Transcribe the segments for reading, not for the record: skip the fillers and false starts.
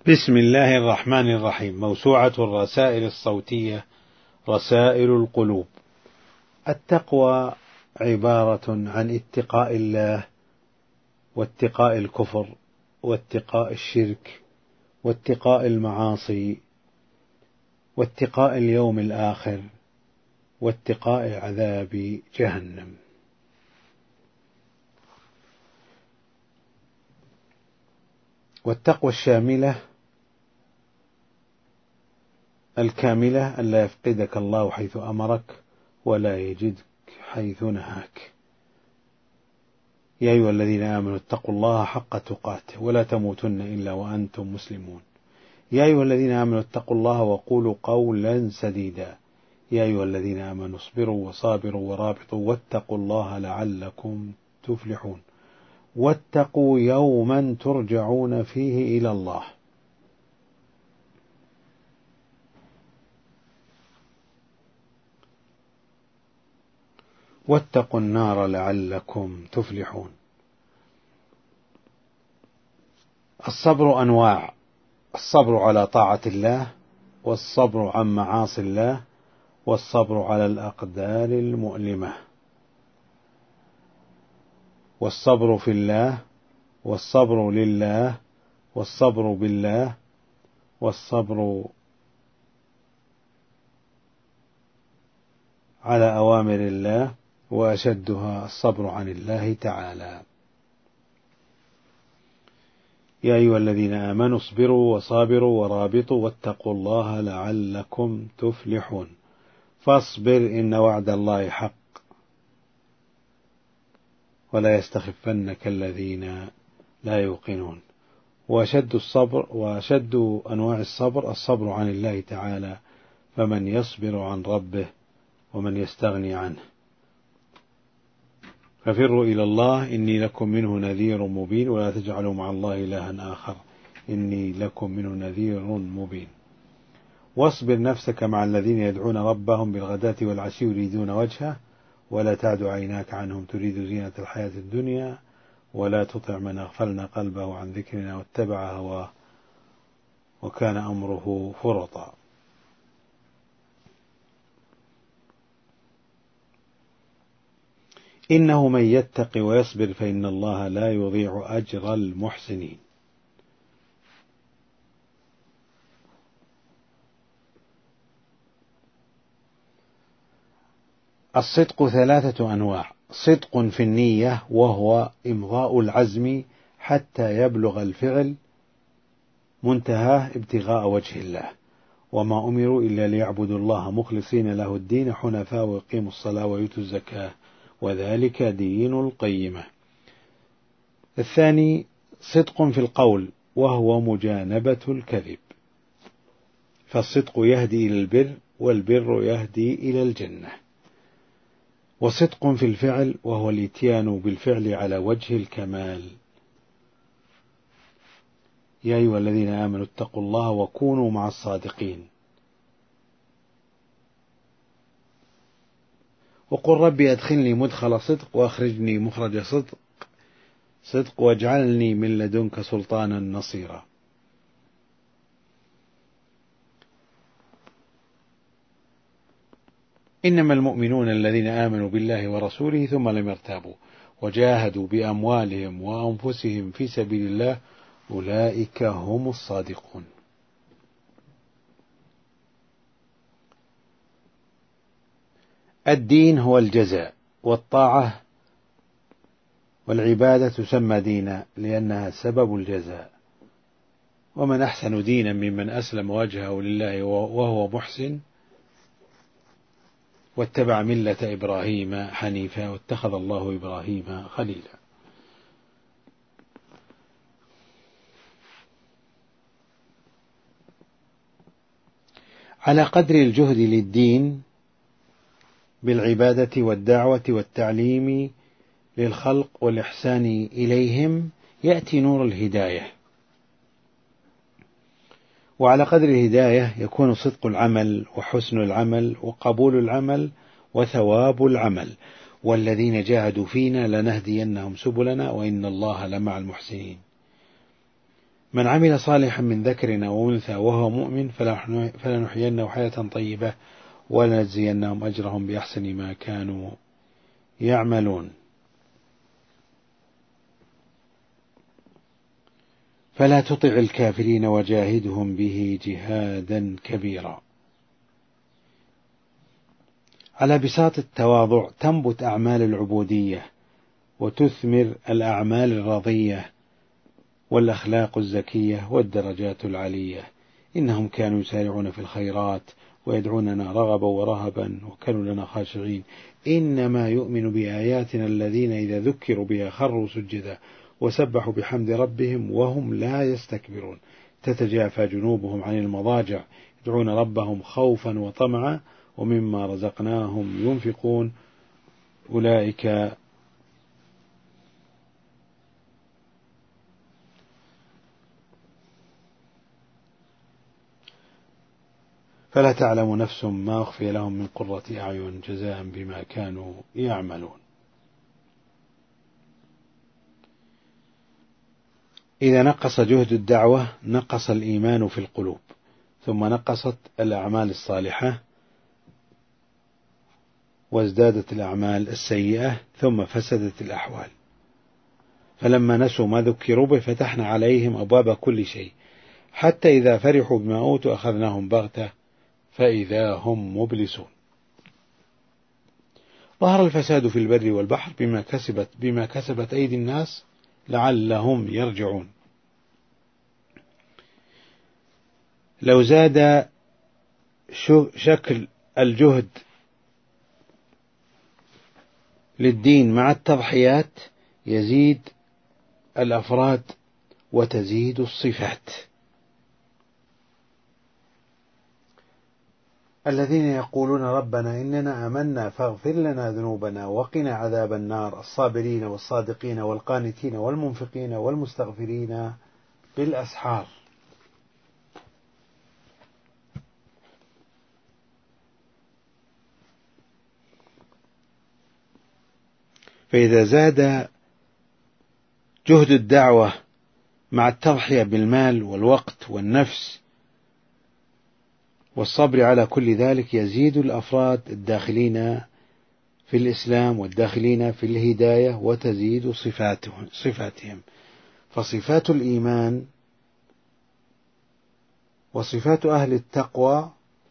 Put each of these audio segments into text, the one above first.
بسم الله الرحمن الرحيم. موسوعة الرسائل الصوتية رسائل القلوب. التقوى عبارة عن اتقاء الله واتقاء الكفر واتقاء الشرك واتقاء المعاصي واتقاء اليوم الآخر واتقاء عذاب جهنم. والتقوى الشاملة الكاملة أن لا يفقدك الله حيث أمرك ولا يجدك حيث نهاك. يا أيها الذين آمنوا اتقوا الله حق تقاته ولا تموتن إلا وأنتم مسلمون. يا أيها الذين آمنوا اتقوا الله وقولوا قولا سديدا. يا أيها الذين آمنوا اصبروا وصابروا ورابطوا واتقوا الله لعلكم تفلحون. واتقوا يوما ترجعون فيه إلى الله. واتقوا النار لعلكم تفلحون. الصبر أنواع: الصبر على طاعة الله، والصبر عن معاصي الله، والصبر على الأقدار المؤلمة، والصبر في الله، والصبر لله، والصبر بالله، والصبر على أوامر الله، وأشدها الصبر عن الله تعالى. يا أيها الذين آمنوا اصبروا وصابروا ورابطوا واتقوا الله لعلكم تفلحون. فاصبر إن وعد الله حق ولا يستخفنك الذين لا يوقنون. وأشد أنواع الصبر عن الله تعالى، فمن يصبر عن ربه ومن يستغني عنه. ففروا إلى الله إني لكم منه نذير مبين ولا تجعلوا مع الله إلها آخر إني لكم منه نذير مبين. واصبر نفسك مع الذين يدعون ربهم بالغداة والعشي يريدون وجهه ولا تعد عيناك عنهم تريد زينة الحياة الدنيا ولا تطع من أغفلنا قلبه عن ذكرنا واتبع هواه وكان أمره فرطا. إنه من يتق ويصبر فإن الله لا يضيع أجر المحسنين. الصدق 3 أنواع: صدق في النية وهو إمضاء العزم حتى يبلغ الفعل منتهاه ابتغاء وجه الله، وما أمروا إلا ليعبدوا الله مخلصين له الدين حنفاء ويقيموا الصلاة ويؤتوا الزكاة وذلك دين القيمة. الثاني صدق في القول وهو مجانبة الكذب، فالصدق يهدي إلى البر والبر يهدي إلى الجنة. وصدق في الفعل وهو الإتيان بالفعل على وجه الكمال. يا أيها الذين آمنوا اتقوا الله وكونوا مع الصادقين. وقل ربي أدخلني مدخل صدق وأخرجني مخرج صدق واجعلني من لدنك سلطانا نصيرا. إنما المؤمنون الذين آمنوا بالله ورسوله ثم لم يرتابوا وجاهدوا بأموالهم وأنفسهم في سبيل الله أولئك هم الصادقون. الدين هو الجزاء، والطاعة والعبادة تسمى دينا لأنها سبب الجزاء. ومن أحسن دينا ممن أسلم وجهه لله وهو محسن واتبع ملة إبراهيم حنيفا واتخذ الله إبراهيم خليلا. على قدر الجهد للدين بالعبادة والدعوة والتعليم للخلق والإحسان إليهم يأتي نور الهداية، وعلى قدر الهداية يكون صدق العمل وحسن العمل وقبول العمل وثواب العمل. والذين جاهدوا فينا لنهدينهم سبلنا وإن الله لمع المحسنين. من عمل صالحا من ذكر أو أنثى وهو مؤمن فلنحيينه حياة طيبة ولنجزينهم أجرهم بأحسن ما كانوا يعملون. فلا تطع الكافرين وجاهدهم به جهادا كبيرا. على بساط التواضع تنبت أعمال العبودية وتثمر الأعمال الرضية والأخلاق الزكية والدرجات العلية. إنهم كانوا يسارعون في الخيرات ويدعوننا رغبا ورهبا وكانوا لنا خاشعين. إنما يؤمن بآياتنا الذين إذا ذكروا بها خروا سجدا وسبحوا بحمد ربهم وهم لا يستكبرون. تتجافى جنوبهم عن المضاجع يدعون ربهم خوفا وطمعا ومما رزقناهم ينفقون. أولئك فلا تعلم نفس ما أخفي لهم من قرة أعين جزاء بما كانوا يعملون. إذا نقص جهد الدعوة نقص الإيمان في القلوب، ثم نقصت الأعمال الصالحة وازدادت الأعمال السيئة ثم فسدت الأحوال. فلما نسوا ما ذكروا به فتحنا عليهم أبواب كل شيء حتى إذا فرحوا بما أوتوا أخذناهم بغتة فإذا هم مبلسون. ظهر الفساد في البر والبحر بما كسبت أيدي الناس لعلهم يرجعون. لو زاد شكل الجهد للدين مع التضحيات يزيد الأفراد وتزيد الصفات. الذين يقولون ربنا إننا آمنا فاغفر لنا ذنوبنا وقنا عذاب النار الصابرين والصادقين والقانتين والمنفقين والمستغفرين بالأسحار. فإذا زاد جهد الدعوة مع التضحية بالمال والوقت والنفس والصبر على كل ذلك يزيد الأفراد الداخلين في الإسلام والداخلين في الهداية وتزيد صفاتهم. فصفات الإيمان وصفات أهل التقوى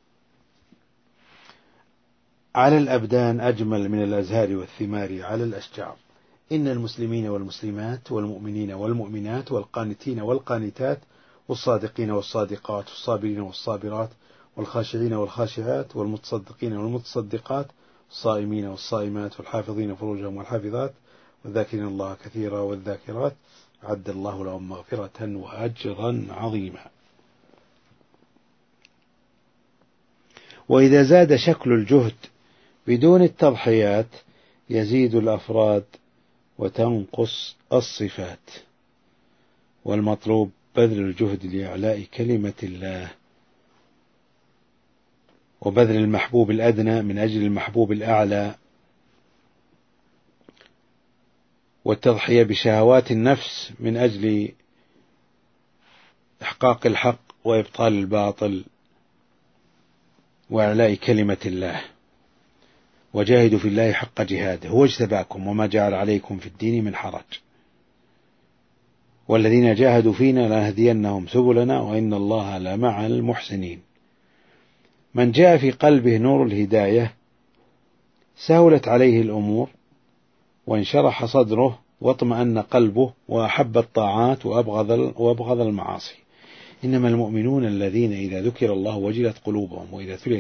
على الأبدان أجمل من الأزهار والثمار على الأشجار. إن المسلمين والمسلمات والمؤمنين والمؤمنات والقانتين والقانتات والصادقين والصادقات والصابرين والصابرات والخاشعين والخاشعات والمتصدقين والمتصدقات والصائمين والصائمات والحافظين فروجهم والحافظات والذاكرين الله كثيرا والذاكرات أعد الله لهم مغفرة وأجرا عظيما. وإذا زاد شكل الجهد بدون التضحيات يزيد الأفراد وتنقص الصفات. والمطلوب بذل الجهد لإعلاء كلمة الله وبذل المحبوب الأدنى من أجل المحبوب الأعلى والتضحية بشهوات النفس من أجل إحقاق الحق وإبطال الباطل وإعلاء كلمة الله. وجاهدوا في الله حق جهاده هو اجتباكم وما جعل عليكم في الدين من حرج والذين جاهدوا فينا لنهدينهم سبلنا وإن الله لمع المحسنين. من جاء في قلبه نور الهداية سهلت عليه الأمور وانشرح صدره واطمأن قلبه وأحب الطاعات وأبغض المعاصي. إنما المؤمنون الذين إذا ذكر الله وجلت قلوبهم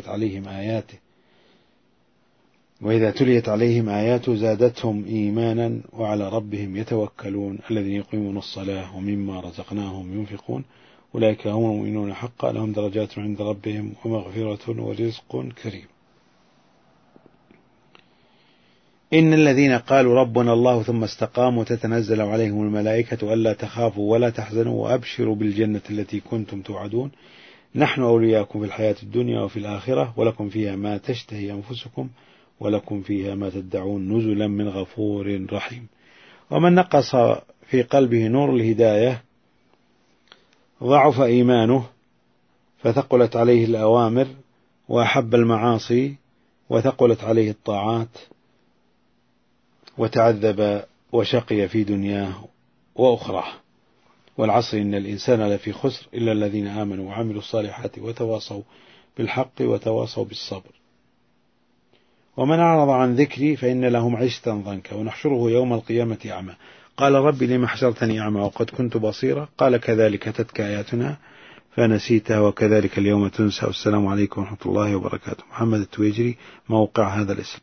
وإذا تليت عليهم آياته زادتهم إيمانا وعلى ربهم يتوكلون الذين يقيمون الصلاة ومما رزقناهم ينفقون أولئك هم المؤمنون حقا لهم درجات عند ربهم ومغفرة ورزق كريم. إن الذين قالوا ربنا الله ثم استقاموا تتنزل عليهم الملائكة ألا تخافوا ولا تحزنوا وأبشروا بالجنة التي كنتم توعدون نحن أولياءكم في الحياة الدنيا وفي الآخرة ولكم فيها ما تشتهي أنفسكم ولكم فيها ما تدعون نزلا من غفور رحيم. ومن نقص في قلبه نور الهداية ضعف إيمانه فثقلت عليه الأوامر وأحب المعاصي وثقلت عليه الطاعات وتعذب وشقي في دنياه وأخراه. والعصر إن الإنسان لفي خسر إلا الذين آمنوا وعملوا الصالحات وتواصوا بالحق وتواصوا بالصبر. ومن أعرض عن ذكري فإن له معيشة ضنكا ونحشره يوم القيامة أعمى قال رب لم حشرتني أعمى وقد كنت بصيرا قال كذلك أتتك آياتنا فنسيتها وكذلك اليوم تنسى. والسلام عليكم ورحمة الله وبركاته. محمد التويجري، موقع هذا الاسم.